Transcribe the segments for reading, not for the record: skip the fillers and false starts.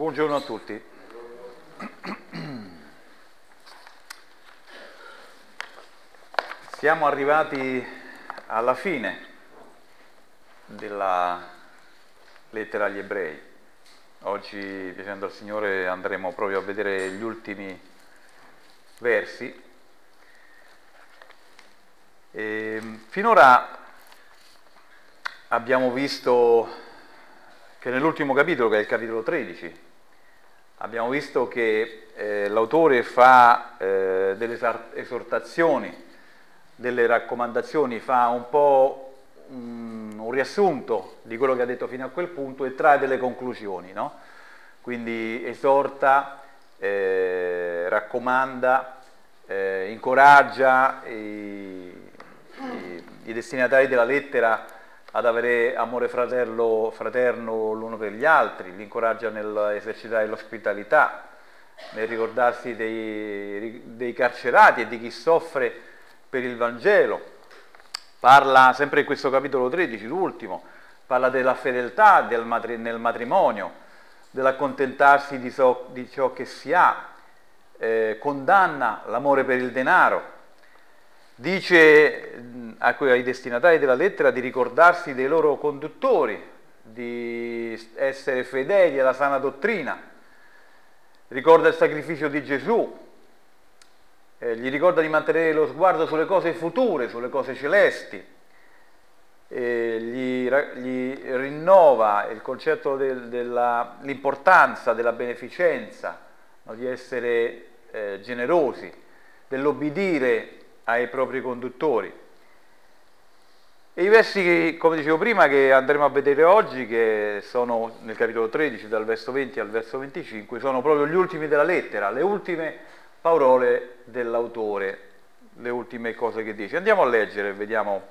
Buongiorno a tutti. Siamo arrivati alla fine della lettera agli Ebrei. Oggi, piacendo al Signore, andremo proprio a vedere gli ultimi versi. Finora abbiamo visto che nell'ultimo capitolo, che è il capitolo 13, abbiamo visto che l'autore fa delle esortazioni, delle raccomandazioni, fa un po' un riassunto di quello che ha detto fino a quel punto e trae delle conclusioni, no? Quindi esorta, raccomanda, incoraggia i destinatari della lettera ad avere amore fraterno l'uno per gli altri, li incoraggia nell'esercitare l'ospitalità, nel ricordarsi dei carcerati e di chi soffre per il Vangelo. Parla, sempre in questo capitolo 13, l'ultimo, parla della fedeltà nel matrimonio, dell'accontentarsi di ciò che si ha, condanna l'amore per il denaro. Dice ai destinatari della lettera di ricordarsi dei loro conduttori, di essere fedeli alla sana dottrina, ricorda il sacrificio di Gesù, gli ricorda di mantenere lo sguardo sulle cose future, sulle cose celesti, gli rinnova il concetto dell'importanza della beneficenza, no? Di essere generosi, dell'obbedire ai propri conduttori. E i versi, come dicevo prima, che andremo a vedere oggi, che sono nel capitolo 13, dal verso 20 al verso 25, sono proprio gli ultimi della lettera, le ultime parole dell'autore, le ultime cose che dice. Andiamo a leggere e vediamo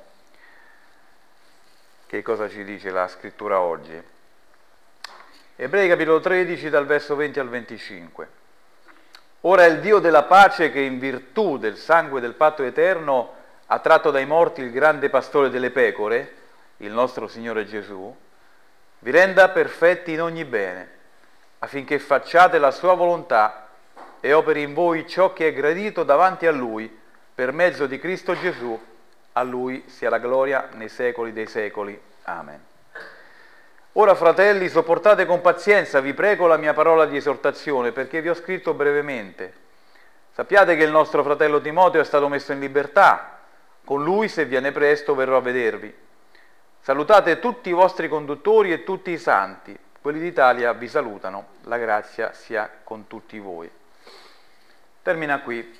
che cosa ci dice la scrittura oggi. Ebrei capitolo 13, dal verso 20 al 25. Ora il Dio della pace, che in virtù del sangue del patto eterno ha tratto dai morti il grande pastore delle pecore, il nostro Signore Gesù, vi renda perfetti in ogni bene, affinché facciate la sua volontà e operi in voi ciò che è gradito davanti a Lui, per mezzo di Cristo Gesù. A Lui sia la gloria nei secoli dei secoli. Amen. Ora, fratelli, sopportate con pazienza, vi prego, la mia parola di esortazione, perché vi ho scritto brevemente. Sappiate che il nostro fratello Timoteo è stato messo in libertà. Con lui, se viene presto, verrò a vedervi. Salutate tutti i vostri conduttori e tutti i santi. Quelli d'Italia vi salutano. La grazia sia con tutti voi. Termina qui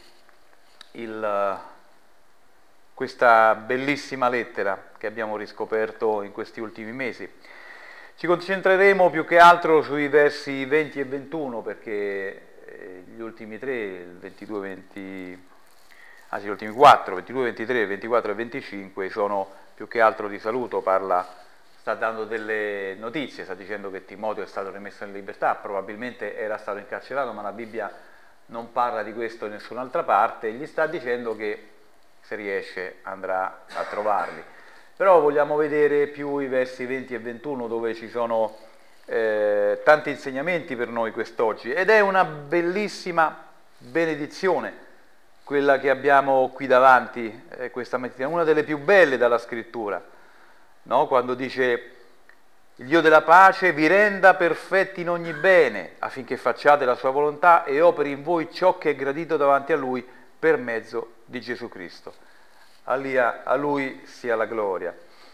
questa bellissima lettera che abbiamo riscoperto in questi ultimi mesi. Ci concentreremo più che altro sui versi 20 e 21, perché gli ultimi tre, il 22, gli ultimi 4, 22, 23, 24 e 25 sono più che altro di saluto. Sta dando delle notizie, sta dicendo che Timoteo è stato rimesso in libertà, probabilmente era stato incarcerato, ma la Bibbia non parla di questo in nessun'altra parte, e gli sta dicendo che se riesce andrà a trovarli. Però vogliamo vedere più i versi 20 e 21, dove ci sono tanti insegnamenti per noi quest'oggi, ed è una bellissima benedizione quella che abbiamo qui davanti questa mattina, una delle più belle dalla scrittura, no? Quando dice: il Dio della pace vi renda perfetti in ogni bene, affinché facciate la sua volontà e operi in voi ciò che è gradito davanti a Lui per mezzo di Gesù Cristo. A Lui sia la gloria.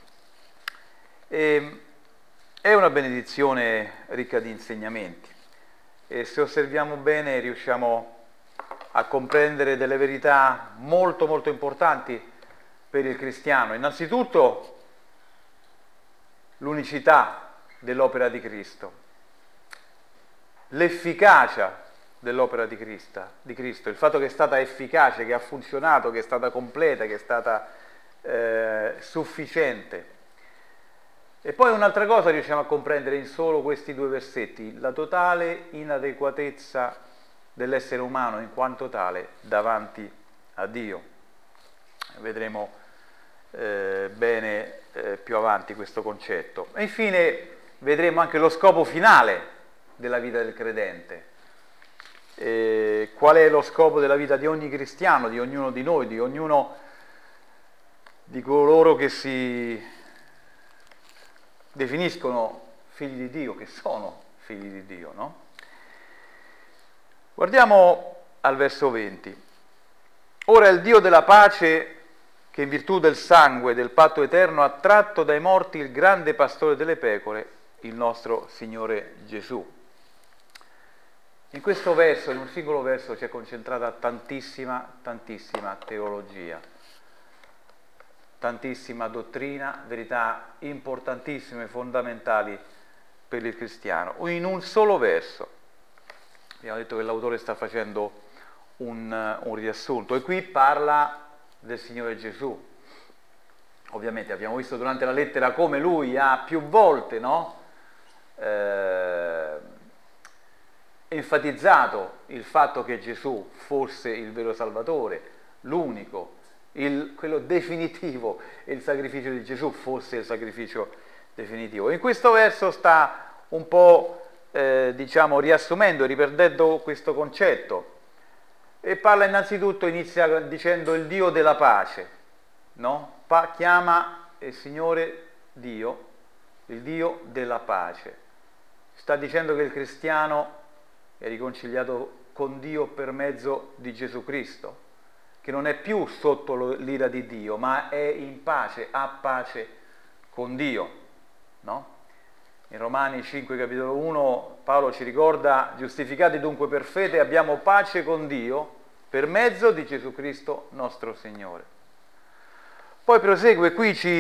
È una benedizione ricca di insegnamenti, e se osserviamo bene riusciamo a comprendere delle verità molto molto importanti per il cristiano. Innanzitutto l'unicità dell'opera di Cristo, l'efficacia dell'opera di Cristo, il fatto che è stata efficace, che ha funzionato, che è stata completa, che è stata sufficiente. E poi un'altra cosa riusciamo a comprendere in solo questi due versetti: la totale inadeguatezza dell'essere umano in quanto tale davanti a Dio. Vedremo bene più avanti questo concetto. E infine vedremo anche lo scopo finale della vita del credente. Qual è lo scopo della vita di ogni cristiano, di ognuno di noi, di ognuno di coloro che si definiscono figli di Dio, che sono figli di Dio, no? Guardiamo al verso 20. Ora il Dio della pace, che in virtù del sangue del patto eterno ha tratto dai morti il grande pastore delle pecore, il nostro Signore Gesù. In questo verso, in un singolo verso, c'è concentrata tantissima teologia, tantissima dottrina, verità importantissime, fondamentali per il cristiano. In un solo verso. Abbiamo detto che l'autore sta facendo un riassunto e qui parla del Signore Gesù. Ovviamente abbiamo visto durante la lettera come lui ha più volte, no? Enfatizzato il fatto che Gesù fosse il vero Salvatore, l'unico, quello definitivo, e il sacrificio di Gesù fosse il sacrificio definitivo. In questo verso sta un po' riassumendo, riprendendo questo concetto, e parla innanzitutto, inizia dicendo il Dio della pace, no? Chiama il Signore Dio, il Dio della pace. Sta dicendo che il cristiano è riconciliato con Dio per mezzo di Gesù Cristo, che non è più sotto l'ira di Dio, ma è in pace, ha pace con Dio, no? In Romani 5, capitolo 1, Paolo ci ricorda: giustificati dunque per fede abbiamo pace con Dio per mezzo di Gesù Cristo nostro Signore. Poi prosegue qui, ci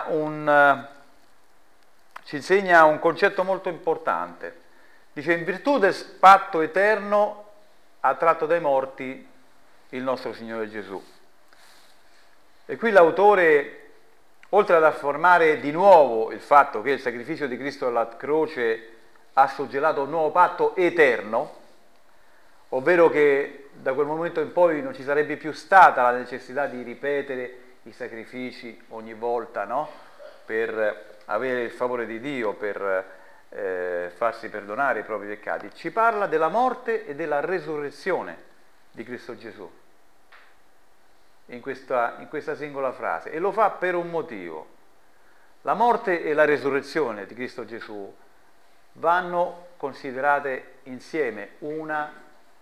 insegna un concetto molto importante. Dice: in virtù del patto eterno ha tratto dai morti il nostro Signore Gesù. E qui l'autore, oltre ad affermare di nuovo il fatto che il sacrificio di Cristo alla croce ha suggellato un nuovo patto eterno, ovvero che da quel momento in poi non ci sarebbe più stata la necessità di ripetere i sacrifici ogni volta, no? Per avere il favore di Dio, per farsi perdonare i propri peccati, ci parla della morte e della resurrezione di Cristo Gesù in questa singola frase, e lo fa per un motivo. La morte e la resurrezione di Cristo Gesù vanno considerate insieme, una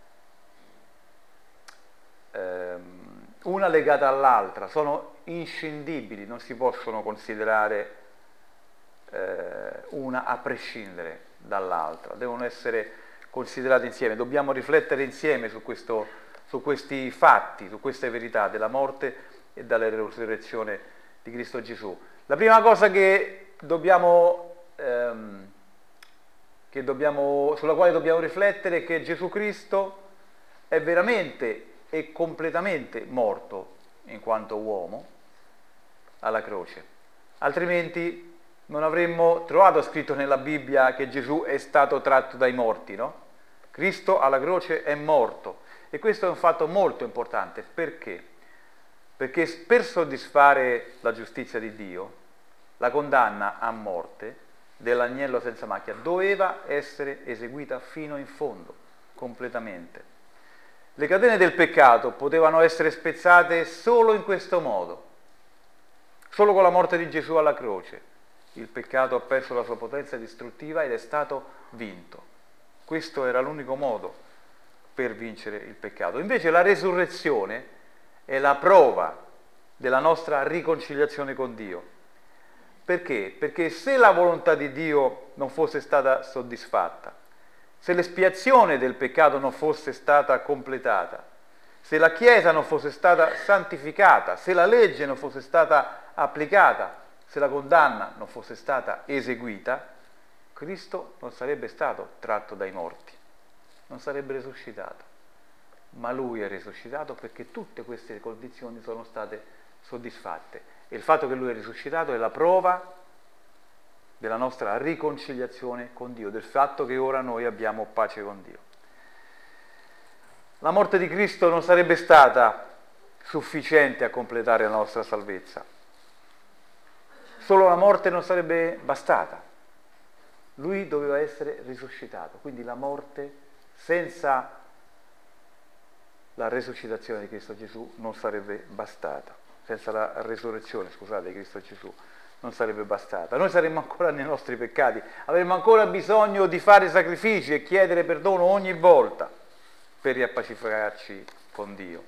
legata all'altra, sono inscindibili, non si possono considerare una a prescindere dall'altra, devono essere considerate insieme. Dobbiamo riflettere insieme su questi fatti, su queste verità della morte e della resurrezione di Cristo Gesù. La prima cosa sulla quale dobbiamo riflettere è che Gesù Cristo è veramente e completamente morto in quanto uomo alla croce, altrimenti non avremmo trovato scritto nella Bibbia che Gesù è stato tratto dai morti, no? Cristo alla croce è morto, e questo è un fatto molto importante. Perché? Perché per soddisfare la giustizia di Dio, la condanna a morte dell'agnello senza macchia doveva essere eseguita fino in fondo, completamente. Le catene del peccato potevano essere spezzate solo in questo modo, solo con la morte di Gesù alla croce. Il peccato ha perso la sua potenza distruttiva ed è stato vinto. Questo era l'unico modo per vincere il peccato. Invece la resurrezione è la prova della nostra riconciliazione con Dio. Perché? Perché se la volontà di Dio non fosse stata soddisfatta, se l'espiazione del peccato non fosse stata completata, se la Chiesa non fosse stata santificata, se la legge non fosse stata applicata, se la condanna non fosse stata eseguita, Cristo non sarebbe stato tratto dai morti, non sarebbe risuscitato. Ma Lui è risuscitato perché tutte queste condizioni sono state soddisfatte. E il fatto che Lui è risuscitato è la prova della nostra riconciliazione con Dio, del fatto che ora noi abbiamo pace con Dio. La morte di Cristo non sarebbe stata sufficiente a completare la nostra salvezza. Solo la morte non sarebbe bastata. lui doveva essere risuscitato, quindi la morte senza la resuscitazione di Cristo Gesù non sarebbe bastata, senza la resurrezione, scusate, di Cristo Gesù non sarebbe bastata. Noi saremmo ancora nei nostri peccati, avremmo ancora bisogno di fare sacrifici e chiedere perdono ogni volta per riappacificarci con Dio.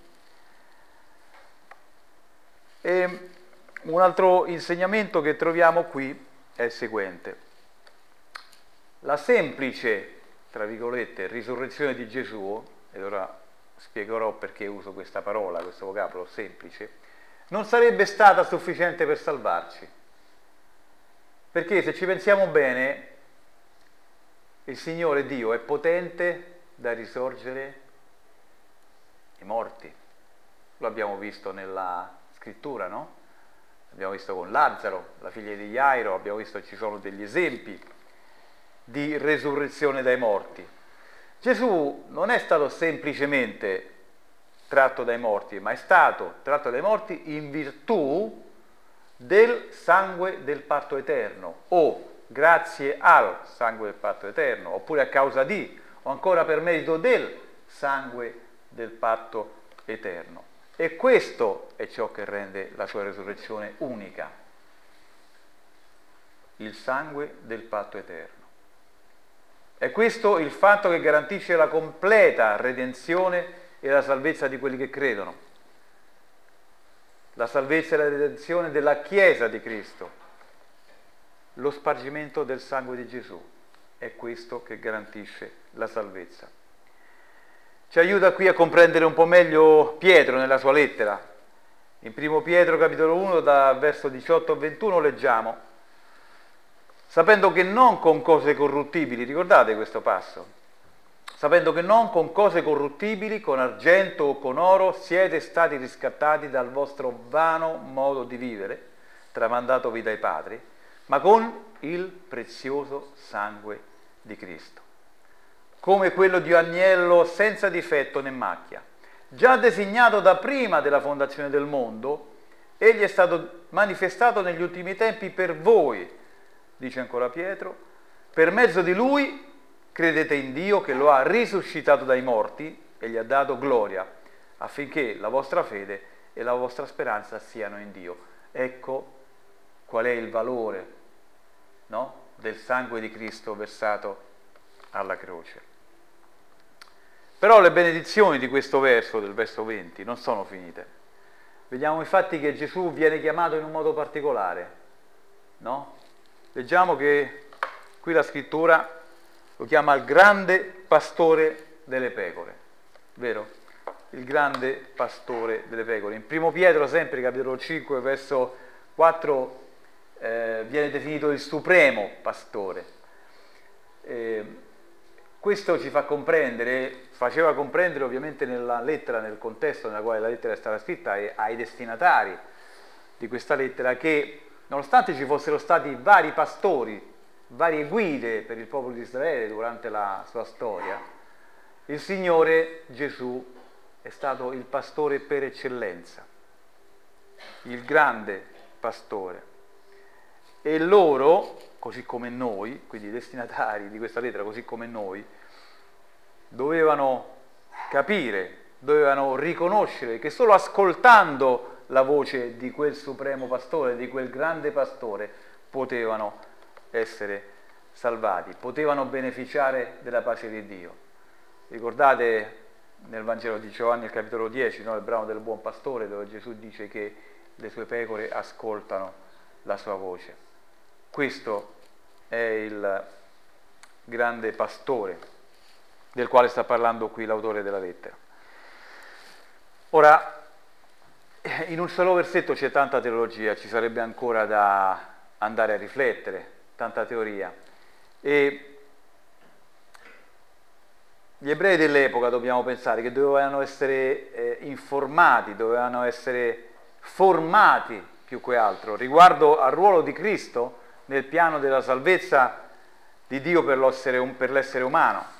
E un altro insegnamento che troviamo qui è il seguente. La semplice, tra virgolette, risurrezione di Gesù, ed ora spiegherò perché uso questa parola, questo vocabolo semplice, non sarebbe stata sufficiente per salvarci. Perché se ci pensiamo bene, il Signore Dio è potente da risorgere i morti. Lo abbiamo visto nella scrittura, no? Abbiamo visto con Lazzaro, la figlia di Jairo, abbiamo visto che ci sono degli esempi di resurrezione dai morti. Gesù non è stato semplicemente tratto dai morti, ma è stato tratto dai morti in virtù del sangue del patto eterno, o grazie al sangue del patto eterno, oppure a causa di, o ancora per merito del sangue del patto eterno. E questo è ciò che rende la sua resurrezione unica, il sangue del patto eterno. È questo il fatto che garantisce la completa redenzione e la salvezza di quelli che credono, la salvezza e la redenzione della Chiesa di Cristo, lo spargimento del sangue di Gesù. È questo che garantisce la salvezza. Ci aiuta qui a comprendere un po' meglio Pietro nella sua lettera. In 1 Pietro capitolo 1 da verso 18 a 21 leggiamo: sapendo che non con cose corruttibili, ricordate questo passo? Sapendo che non con cose corruttibili, con argento o con oro, siete stati riscattati dal vostro vano modo di vivere, tramandatovi dai padri, ma con il prezioso sangue di Cristo, come quello di agnello senza difetto né macchia, già designato da prima della fondazione del mondo. Egli è stato manifestato negli ultimi tempi per voi, dice ancora Pietro, per mezzo di lui credete in Dio che lo ha risuscitato dai morti e gli ha dato gloria, affinché la vostra fede e la vostra speranza siano in Dio. Ecco qual è il valore, no? Del sangue di Cristo versato alla croce. Però le benedizioni di questo verso, del verso 20, non sono finite. Vediamo infatti che Gesù viene chiamato in un modo particolare, no? Leggiamo che qui la scrittura lo chiama il grande pastore delle pecore, vero? Il grande pastore delle pecore. In 1 Pietro, sempre capitolo 5, verso 4, viene definito il supremo pastore. Questo ci fa comprendere, faceva comprendere ovviamente nella lettera, nel contesto nella quale la lettera è stata scritta, e ai destinatari di questa lettera, che nonostante ci fossero stati vari pastori, varie guide per il popolo di Israele durante la sua storia, il Signore Gesù è stato il pastore per eccellenza, il grande pastore. E loro, così come noi, quindi i destinatari di questa lettera, così come noi, dovevano capire, dovevano riconoscere che solo ascoltando la voce di quel supremo pastore, di quel grande pastore, potevano essere salvati, potevano beneficiare della pace di Dio. Ricordate nel Vangelo di Giovanni, il capitolo 10, no? Il brano del buon pastore, dove Gesù dice che le sue pecore ascoltano la sua voce. Questo è il grande pastore del quale sta parlando qui l'autore della lettera. Ora, in un solo versetto c'è tanta teologia, ci sarebbe ancora da andare a riflettere, tanta teoria. E gli ebrei dell'epoca, dobbiamo pensare, che dovevano essere informati, dovevano essere formati più che altro riguardo al ruolo di Cristo nel piano della salvezza di Dio per l'essere umano.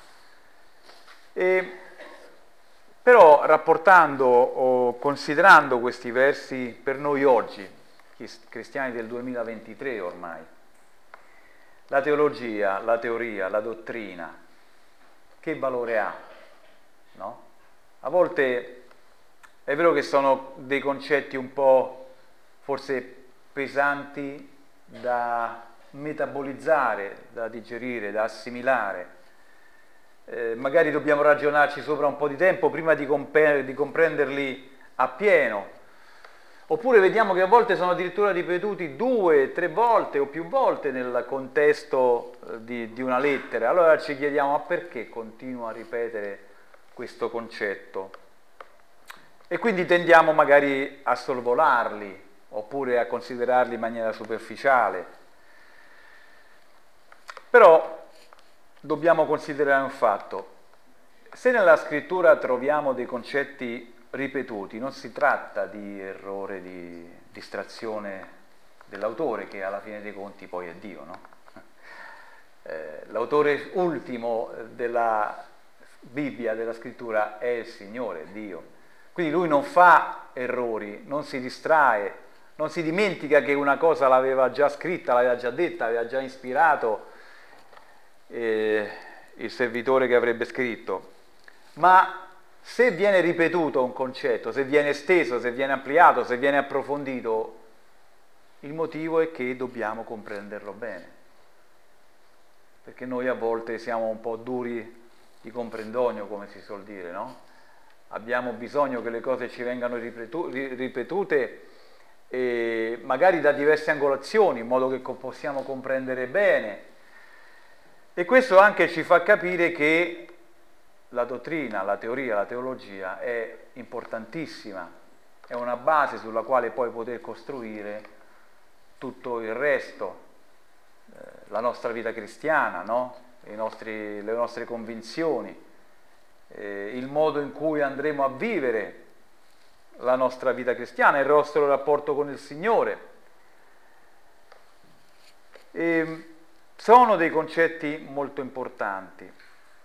Però rapportando o considerando questi versi per noi oggi, cristiani del 2023 ormai, la teologia, la teoria, la dottrina, che valore ha? No? A volte è vero che sono dei concetti un po' forse pesanti da metabolizzare, da digerire, da assimilare. Magari dobbiamo ragionarci sopra un po' di tempo prima di comprenderli appieno. Oppure vediamo che a volte sono addirittura ripetuti 2, 3 volte o più volte nel contesto di una lettera. Allora ci chiediamo: ma perché continua a ripetere questo concetto? E quindi tendiamo magari a sorvolarli oppure a considerarli in maniera superficiale. Però dobbiamo considerare un fatto: se nella scrittura troviamo dei concetti ripetuti, non si tratta di errore di distrazione dell'autore, che alla fine dei conti poi è Dio, no? L'autore ultimo della Bibbia, della scrittura, è il Signore, Dio. Quindi lui non fa errori, non si distrae, non si dimentica che una cosa l'aveva già scritta, l'aveva già detta, aveva già ispirato il servitore che avrebbe scritto. Ma se viene ripetuto un concetto, se viene esteso, se viene ampliato, se viene approfondito, il motivo è che dobbiamo comprenderlo bene. Perché noi a volte siamo un po' duri di comprendonio, come si suol dire, no? Abbiamo bisogno che le cose ci vengano ripetute, magari da diverse angolazioni, in modo che possiamo comprendere bene. E questo anche ci fa capire che la dottrina, la teoria, la teologia è importantissima, è una base sulla quale poi poter costruire tutto il resto, la nostra vita cristiana, no? Le nostre convinzioni, il modo in cui andremo a vivere la nostra vita cristiana, il nostro rapporto con il Signore. Sono dei concetti molto importanti.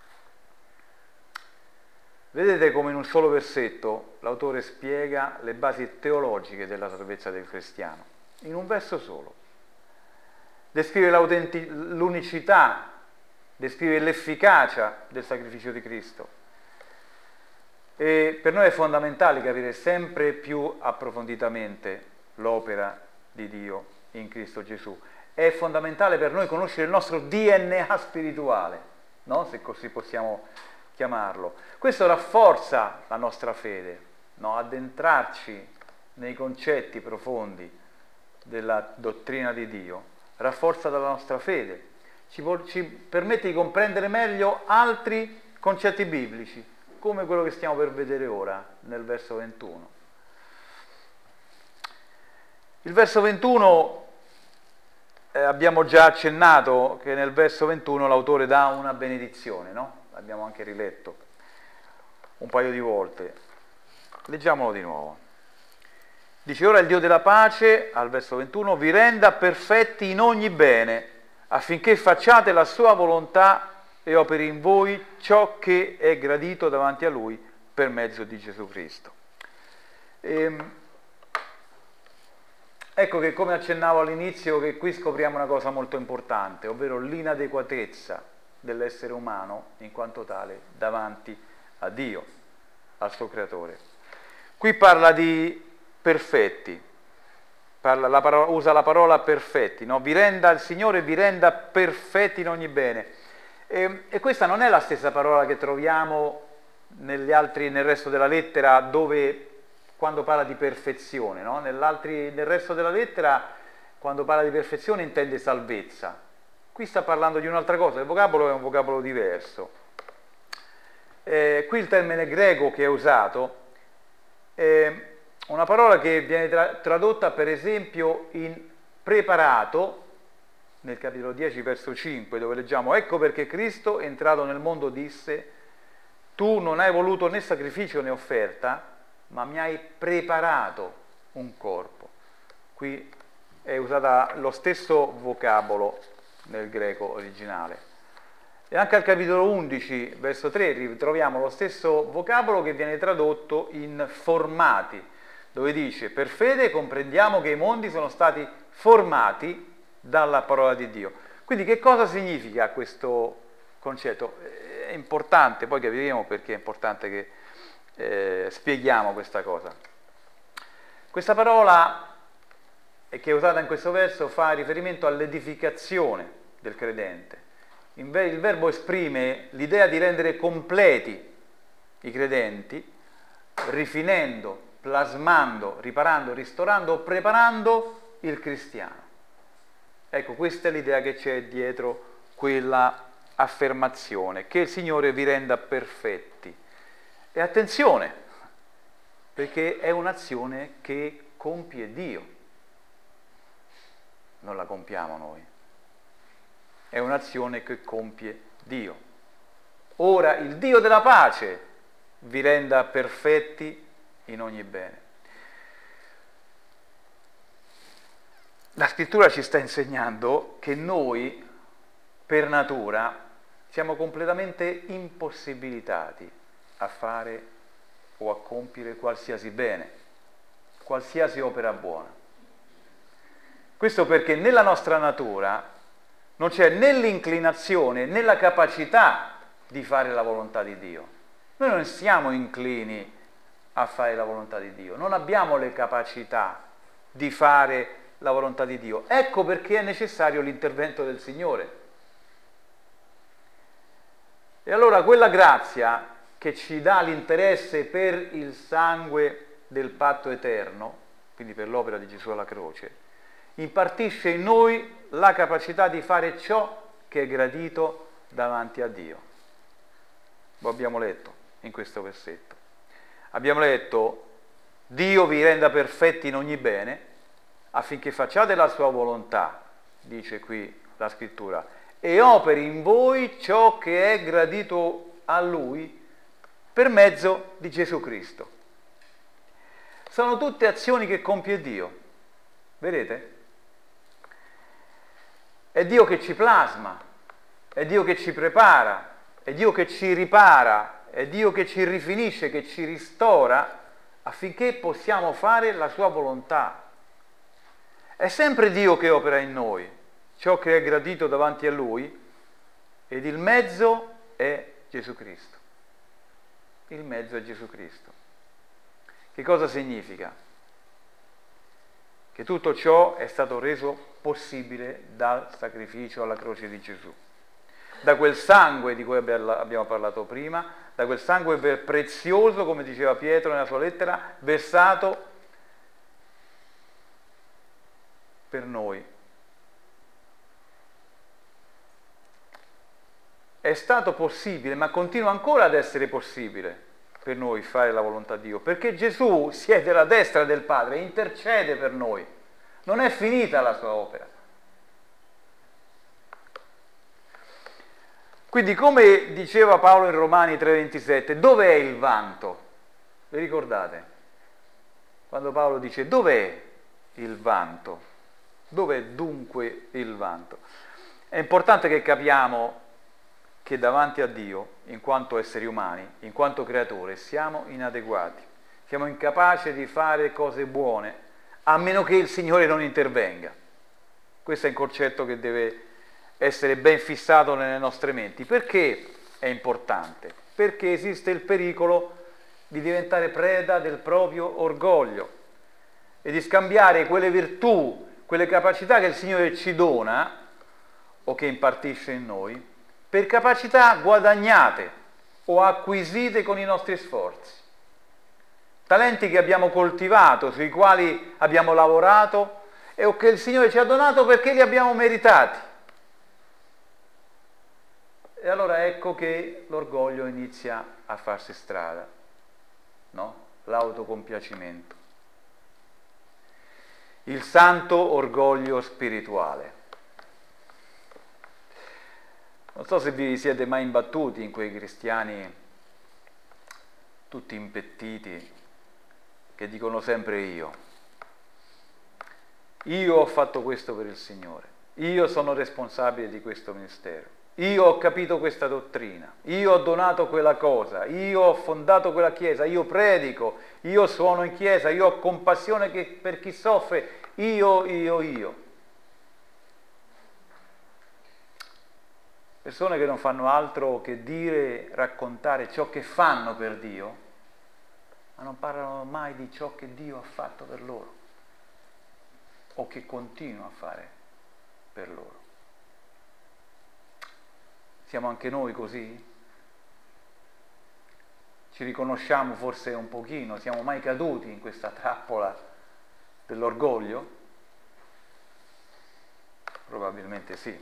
Vedete come in un solo versetto l'autore spiega le basi teologiche della salvezza del cristiano, in un verso solo. Descrive l'unicità, descrive l'efficacia del sacrificio di Cristo. E per noi è fondamentale capire sempre più approfonditamente l'opera di Dio in Cristo Gesù. È fondamentale per noi conoscere il nostro DNA spirituale, no? Se così possiamo chiamarlo. Questo rafforza la nostra fede, no? Addentrarci nei concetti profondi della dottrina di Dio rafforza la nostra fede, ci permette di comprendere meglio altri concetti biblici, come quello che stiamo per vedere ora nel verso 21. Il verso 21 abbiamo già accennato che nel verso 21 l'autore dà una benedizione, no? L'abbiamo anche riletto un paio di volte. Leggiamolo di nuovo. Dice: ora il Dio della pace, al verso 21, vi renda perfetti in ogni bene, affinché facciate la sua volontà e operi in voi ciò che è gradito davanti a Lui per mezzo di Gesù Cristo. Ecco che, come accennavo all'inizio, che qui scopriamo una cosa molto importante, ovvero l'inadeguatezza dell'essere umano in quanto tale davanti a Dio, al suo creatore. Qui parla di perfetti, usa la parola perfetti, no? Il Signore vi renda perfetti in ogni bene. E questa non è la stessa parola che troviamo nel resto della lettera, dove quando parla di perfezione, no? Nel resto della lettera, quando parla di perfezione, intende salvezza. Qui sta parlando di un'altra cosa, il vocabolo è un vocabolo diverso. Qui il termine greco che è usato è una parola che viene tradotta per esempio in preparato, nel capitolo 10 verso 5, dove leggiamo: ecco perché Cristo, entrato nel mondo, disse: tu non hai voluto né sacrificio né offerta, ma mi hai preparato un corpo. Qui è usata lo stesso vocabolo nel greco originale. E anche al capitolo 11 verso 3 ritroviamo lo stesso vocabolo che viene tradotto in formati, dove dice: per fede comprendiamo che i mondi sono stati formati dalla parola di Dio. Quindi che cosa significa questo concetto? È importante, poi capiremo perché è importante che spieghiamo questa cosa. Questa parola che è usata in questo verso fa riferimento all'edificazione del credente. Il verbo esprime l'idea di rendere completi i credenti, rifinendo, plasmando, riparando, ristorando o preparando il cristiano. Ecco, questa è l'idea che c'è dietro quella affermazione, che il Signore vi renda perfetti. E attenzione, perché è un'azione che compie Dio, non la compiamo noi, è un'azione che compie Dio. Ora il Dio della pace vi renda perfetti in ogni bene. La scrittura ci sta insegnando che noi, per natura, siamo completamente impossibilitati a fare o a compiere qualsiasi bene, qualsiasi opera buona. Questo perché nella nostra natura non c'è né l'inclinazione né la capacità di fare la volontà di Dio. Noi non siamo inclini a fare la volontà di Dio, non abbiamo le capacità di fare la volontà di Dio. Ecco perché è necessario l'intervento del Signore. E allora quella grazia che ci dà l'interesse per il sangue del patto eterno, quindi per l'opera di Gesù alla croce, impartisce in noi la capacità di fare ciò che è gradito davanti a Dio. Lo abbiamo letto in questo versetto. Abbiamo letto: Dio vi renda perfetti in ogni bene, affinché facciate la sua volontà, dice qui la scrittura, e operi in voi ciò che è gradito a Lui per mezzo di Gesù Cristo. Sono tutte azioni che compie Dio, vedete? È Dio che ci plasma, è Dio che ci prepara, è Dio che ci ripara, è Dio che ci rifinisce, che ci ristora, affinché possiamo fare la sua volontà. È sempre Dio che opera in noi ciò che è gradito davanti a Lui, ed il mezzo è Gesù Cristo. Il mezzo è Gesù Cristo. Che cosa significa? Che tutto ciò è stato reso possibile dal sacrificio alla croce di Gesù. Da quel sangue di cui abbiamo parlato prima, da quel sangue prezioso, come diceva Pietro nella sua lettera, versato per noi. È stato possibile, ma continua ancora ad essere possibile per noi fare la volontà di Dio, perché Gesù siede alla destra del Padre e intercede per noi. Non è finita la sua opera. Quindi, come diceva Paolo in Romani 3,27, dov'è il vanto? Vi ricordate? Quando Paolo dice: dov'è il vanto? Dov'è dunque il vanto? È importante che capiamo che davanti a Dio, in quanto esseri umani, in quanto creatore, siamo inadeguati, siamo incapaci di fare cose buone, a meno che il Signore non intervenga. Questo è un concetto che deve essere ben fissato nelle nostre menti. Perché è importante? Perché esiste il pericolo di diventare preda del proprio orgoglio e di scambiare quelle virtù, quelle capacità che il Signore ci dona o che impartisce in noi, per capacità guadagnate o acquisite con i nostri sforzi. Talenti che abbiamo coltivato, sui quali abbiamo lavorato o che il Signore ci ha donato perché li abbiamo meritati. E allora ecco che l'orgoglio inizia a farsi strada, no? L'autocompiacimento. Il santo orgoglio spirituale. Non so se vi siete mai imbattuti in quei cristiani tutti impettiti che dicono sempre io ho fatto questo per il Signore, io sono responsabile di questo ministero, io ho capito questa dottrina, io ho donato quella cosa, io ho fondato quella chiesa, io predico, io suono in chiesa, io ho compassione per chi soffre, io. persone che non fanno altro che dire, raccontare ciò che fanno per Dio, ma non parlano mai di ciò che Dio ha fatto per loro o che continua a fare per loro. Siamo anche noi così? Ci riconosciamo forse un pochino? Siamo mai caduti in questa trappola dell'orgoglio? Probabilmente sì.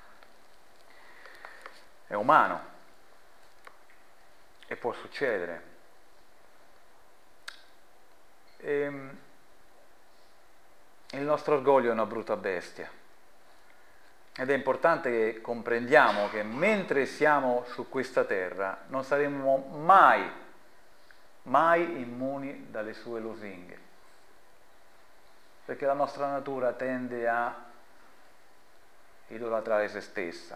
È umano e può succedere. Il nostro orgoglio è una brutta bestia. Ed è importante che comprendiamo che mentre siamo su questa terra non saremo mai immuni dalle sue lusinghe, perché la nostra natura tende a idolatrare se stessa.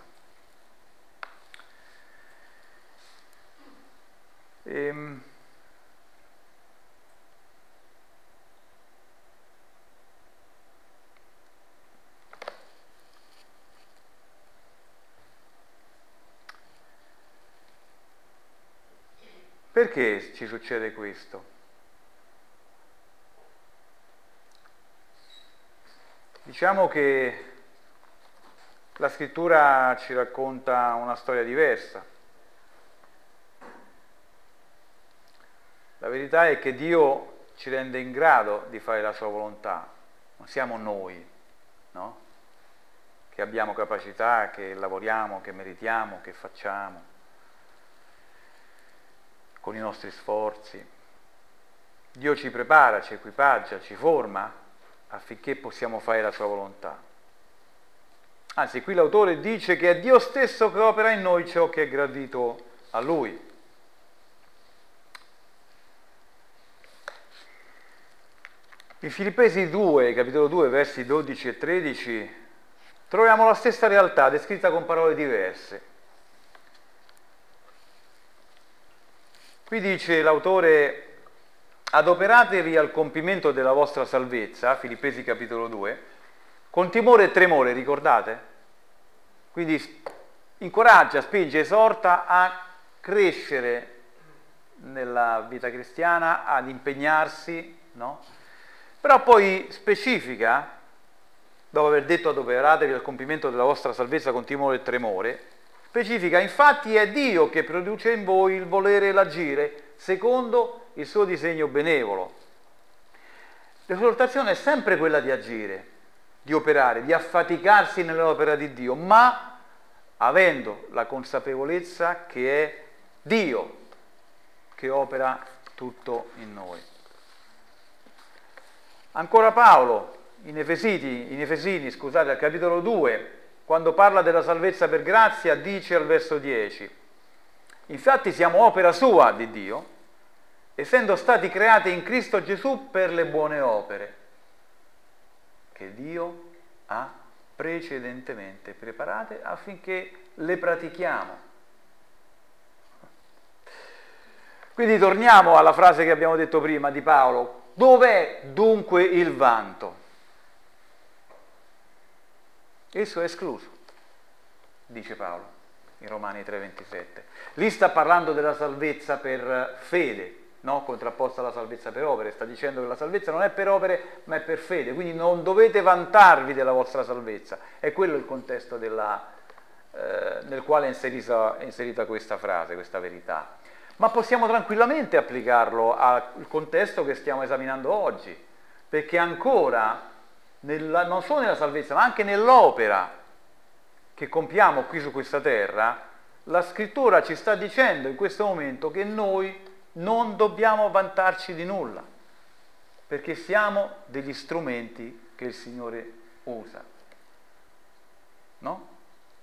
Perché ci succede questo? Diciamo che la scrittura ci racconta una storia diversa. La verità è che Dio ci rende in grado di fare la sua volontà, non siamo noi, no? Che abbiamo capacità, che lavoriamo, che meritiamo, che facciamo con i nostri sforzi. Dio ci prepara, ci equipaggia, ci forma affinché possiamo fare la sua volontà. Anzi, qui l'autore dice che è Dio stesso che opera in noi ciò che è gradito a Lui. In Filippesi 2, capitolo 2, versi 12 e 13, troviamo la stessa realtà descritta con parole diverse. Qui dice l'autore: adoperatevi al compimento della vostra salvezza, Filippesi capitolo 2, con timore e tremore, ricordate? Quindi incoraggia, spinge, esorta a crescere nella vita cristiana, ad impegnarsi, no? Però poi specifica, dopo aver detto adoperatevi al compimento della vostra salvezza con timore e tremore, specifica: infatti è Dio che produce in voi il volere e l'agire secondo il suo disegno benevolo. L'esortazione è sempre quella di agire, di operare, di affaticarsi nell'opera di Dio, ma avendo la consapevolezza che è Dio che opera tutto in noi. Ancora Paolo, in Efesini, al capitolo 2, quando parla della salvezza per grazia, dice al verso 10: infatti siamo opera sua di Dio, essendo stati creati in Cristo Gesù per le buone opere che Dio ha precedentemente preparate affinché le pratichiamo. Quindi torniamo alla frase che abbiamo detto prima di Paolo: dov'è dunque il vanto? Esso è escluso, dice Paolo in Romani 3,27. Lì sta parlando della salvezza per fede, no? Contrapposta alla salvezza per opere. Sta dicendo che la salvezza non è per opere ma è per fede, quindi non dovete vantarvi della vostra salvezza. È quello il contesto nel quale è inserita questa frase, questa verità. Ma possiamo tranquillamente applicarlo al contesto che stiamo esaminando oggi, perché ancora non solo nella salvezza ma anche nell'opera che compiamo qui su questa terra, la scrittura ci sta dicendo in questo momento che noi non dobbiamo vantarci di nulla, perché siamo degli strumenti che il Signore usa, no?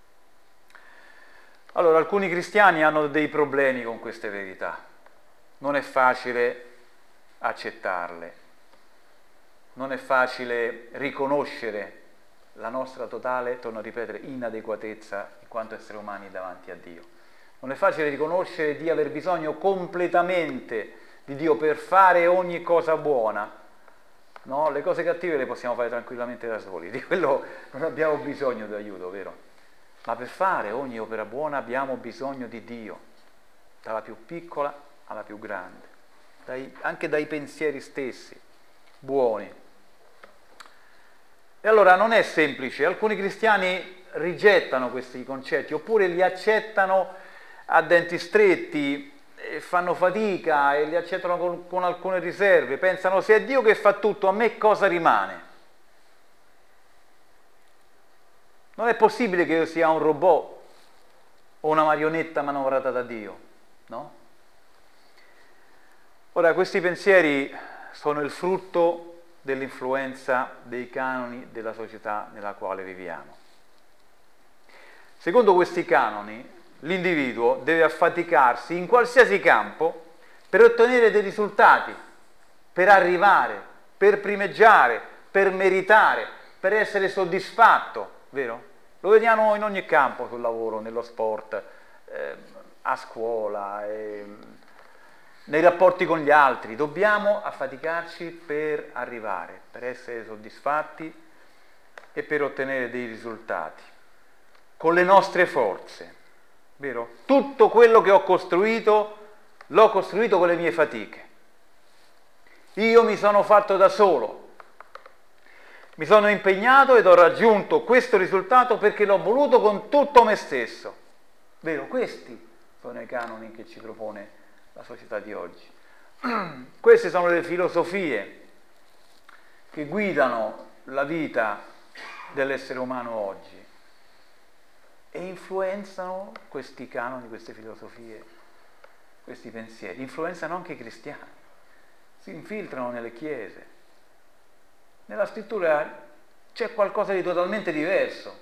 Allora, alcuni cristiani hanno dei problemi con queste verità, non è facile accettarle, non è facile riconoscere la nostra totale, torno a ripetere, inadeguatezza in quanto esseri umani davanti a Dio. Non è facile riconoscere di aver bisogno completamente di Dio per fare ogni cosa buona, no? Le cose cattive le possiamo fare tranquillamente da soli, di quello non abbiamo bisogno di aiuto, vero? Ma per fare ogni opera buona abbiamo bisogno di Dio, dalla più piccola alla più grande, anche dai pensieri stessi, buoni. E allora non è semplice, alcuni cristiani rigettano questi concetti, oppure li accettano a denti stretti, e fanno fatica e li accettano con alcune riserve, pensano: se è Dio che fa tutto, a me cosa rimane? Non è possibile che io sia un robot o una marionetta manovrata da Dio, no? Ora, questi pensieri sono il frutto dell'influenza dei canoni della società nella quale viviamo. Secondo questi canoni, l'individuo deve affaticarsi in qualsiasi campo per ottenere dei risultati, per arrivare, per primeggiare, per meritare, per essere soddisfatto, vero? Lo vediamo in ogni campo, sul lavoro, nello sport, a scuola, nei rapporti con gli altri. Dobbiamo affaticarci per arrivare, per essere soddisfatti e per ottenere dei risultati, con le nostre forze, vero? Tutto quello che ho costruito, l'ho costruito con le mie fatiche. Io mi sono fatto da solo, mi sono impegnato ed ho raggiunto questo risultato perché l'ho voluto con tutto me stesso, vero? Questi sono i canoni che ci propone la società di oggi. Queste sono le filosofie che guidano la vita dell'essere umano oggi e influenzano questi canoni, queste filosofie, questi pensieri, influenzano anche i cristiani, si infiltrano nelle chiese. Nella scrittura c'è qualcosa di totalmente diverso,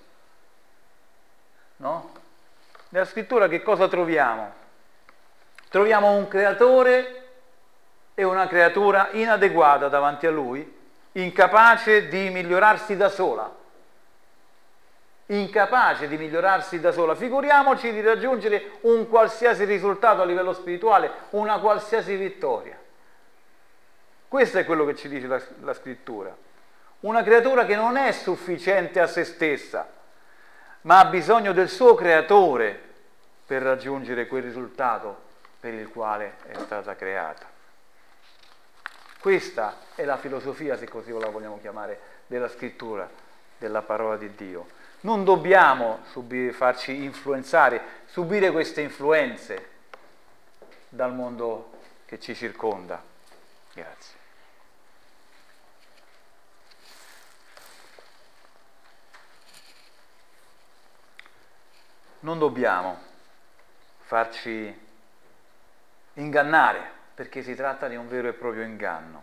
no? Nella scrittura che cosa troviamo? Troviamo un creatore e una creatura inadeguata davanti a lui, incapace di migliorarsi da sola. Incapace di migliorarsi da sola. Figuriamoci di raggiungere un qualsiasi risultato a livello spirituale, una qualsiasi vittoria. Questo è quello che ci dice la scrittura. Una creatura che non è sufficiente a se stessa, ma ha bisogno del suo creatore per raggiungere quel risultato per il quale è stata creata. Questa è la filosofia, se così la vogliamo chiamare, della scrittura, della parola di Dio. Non dobbiamo farci influenzare, subire queste influenze dal mondo che ci circonda. Grazie. Non dobbiamo farci ingannare, perché si tratta di un vero e proprio inganno.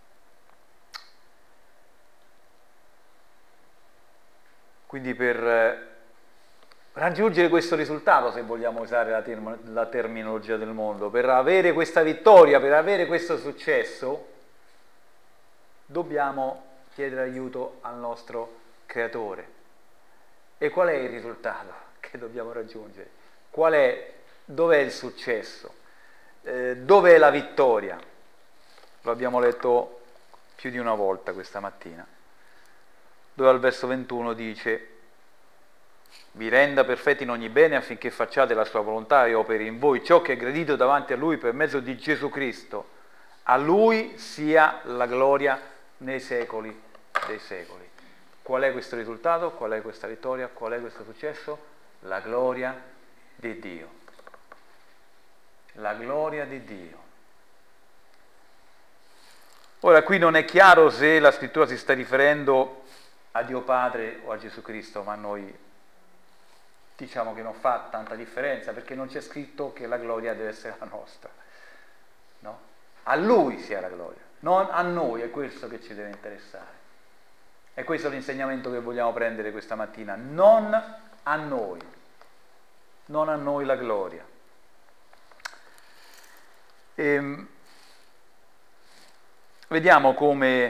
Quindi per raggiungere questo risultato, se vogliamo usare la terminologia del mondo, per avere questa vittoria, per avere questo successo, dobbiamo chiedere aiuto al nostro creatore. E qual è il risultato che dobbiamo raggiungere? Dov'è il successo? Dov'è la vittoria? Lo abbiamo letto più di una volta questa mattina, dove al verso 21 dice: vi renda perfetti in ogni bene affinché facciate la sua volontà e operi in voi ciò che è gradito davanti a Lui per mezzo di Gesù Cristo. A Lui sia la gloria nei secoli dei secoli. Qual è questo risultato? Qual è questa vittoria? Qual è questo successo? La gloria di Dio. La gloria di Dio. Ora, qui non è chiaro se la scrittura si sta riferendo a Dio Padre o a Gesù Cristo, ma noi diciamo che non fa tanta differenza, perché non c'è scritto che la gloria deve essere la nostra, no? A Lui sia la gloria, non a noi, è questo che ci deve interessare. E questo è l'insegnamento che vogliamo prendere questa mattina, non a noi la gloria. Vediamo come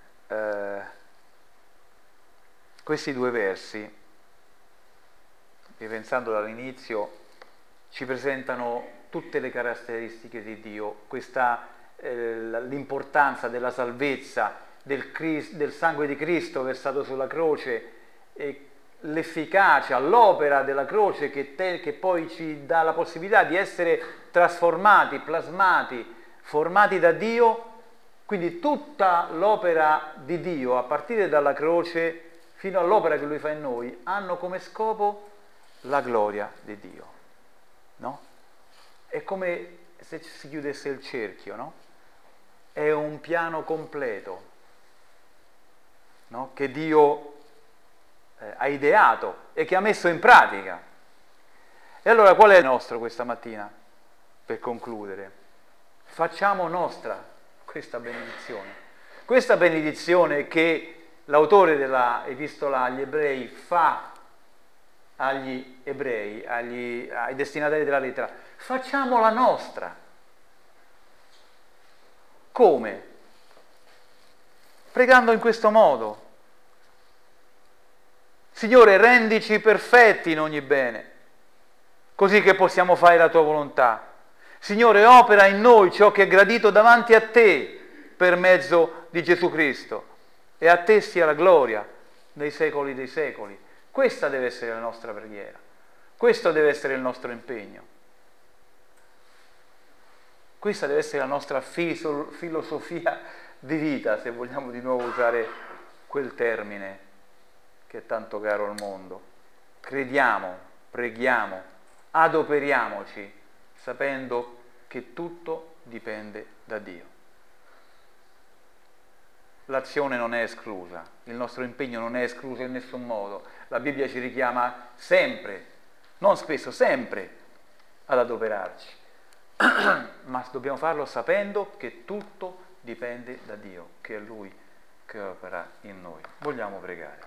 questi due versi, ripensando dall'inizio, ci presentano tutte le caratteristiche di Dio, l'importanza della salvezza, del sangue di Cristo versato sulla croce, e l'efficacia, l'opera della croce che poi ci dà la possibilità di essere trasformati, plasmati, formati da Dio. Quindi tutta l'opera di Dio, a partire dalla croce fino all'opera che Lui fa in noi, hanno come scopo la gloria di Dio, no? È come se si chiudesse il cerchio, no? È un piano completo, no? Che Dio ha ideato e che ha messo in pratica. E allora qual è il nostro questa mattina? Per concludere, facciamo nostra questa benedizione che l'autore della Epistola agli Ebrei fa agli ebrei, ai destinatari della lettera. Facciamola nostra. Come? Pregando in questo modo. Signore, rendici perfetti in ogni bene, così che possiamo fare la tua volontà. Signore, opera in noi ciò che è gradito davanti a te per mezzo di Gesù Cristo, e a te sia la gloria nei secoli dei secoli. Questa deve essere la nostra preghiera, questo deve essere il nostro impegno, questa deve essere la nostra filosofia di vita, se vogliamo di nuovo usare quel termine che è tanto caro al mondo. Crediamo, preghiamo, adoperiamoci, sapendo che tutto dipende da Dio. L'azione non è esclusa, il nostro impegno non è escluso in nessun modo. La Bibbia ci richiama sempre, non spesso, sempre, ad adoperarci. Ma dobbiamo farlo sapendo che tutto dipende da Dio, che è Lui che opera in noi. Vogliamo pregare.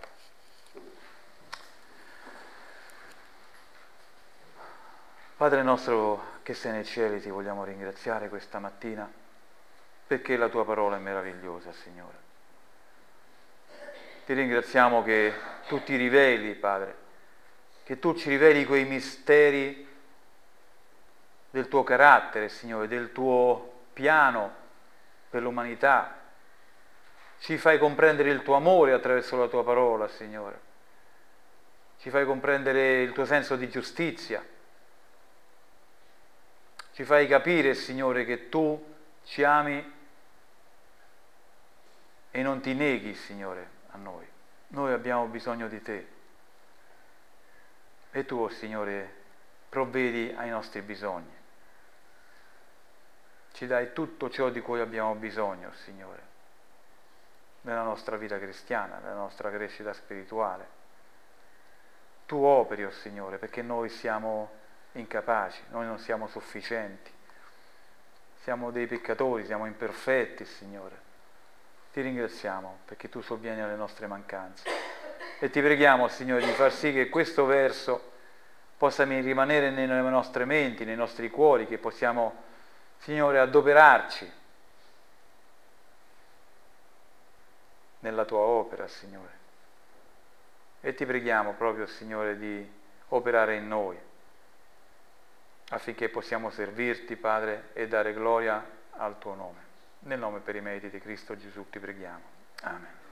Padre nostro che sei nei cieli, ti vogliamo ringraziare questa mattina perché la tua parola è meravigliosa, Signore. Ti ringraziamo che tu ti riveli, Padre, che tu ci riveli quei misteri del tuo carattere, Signore, del tuo piano per l'umanità. Ci fai comprendere il tuo amore attraverso la tua parola, Signore. Ci fai comprendere il tuo senso di giustizia. Ci fai capire, Signore, che tu ci ami e non ti neghi, Signore, a noi. Noi abbiamo bisogno di te. E tu, Signore, provvedi ai nostri bisogni. Ci dai tutto ciò di cui abbiamo bisogno, Signore, nella nostra vita cristiana, nella nostra crescita spirituale. Tu operi, oh Signore, perché noi siamo incapaci, noi non siamo sufficienti, siamo dei peccatori, siamo imperfetti, Signore. Ti ringraziamo perché tu sovvieni alle nostre mancanze e ti preghiamo, Signore, di far sì che questo verso possa rimanere nelle nostre menti, nei nostri cuori, che possiamo, Signore, adoperarci nella tua opera, Signore. E ti preghiamo proprio, Signore, di operare in noi, affinché possiamo servirti, Padre, e dare gloria al tuo nome. Nel nome per i meriti di Cristo Gesù ti preghiamo. Amen.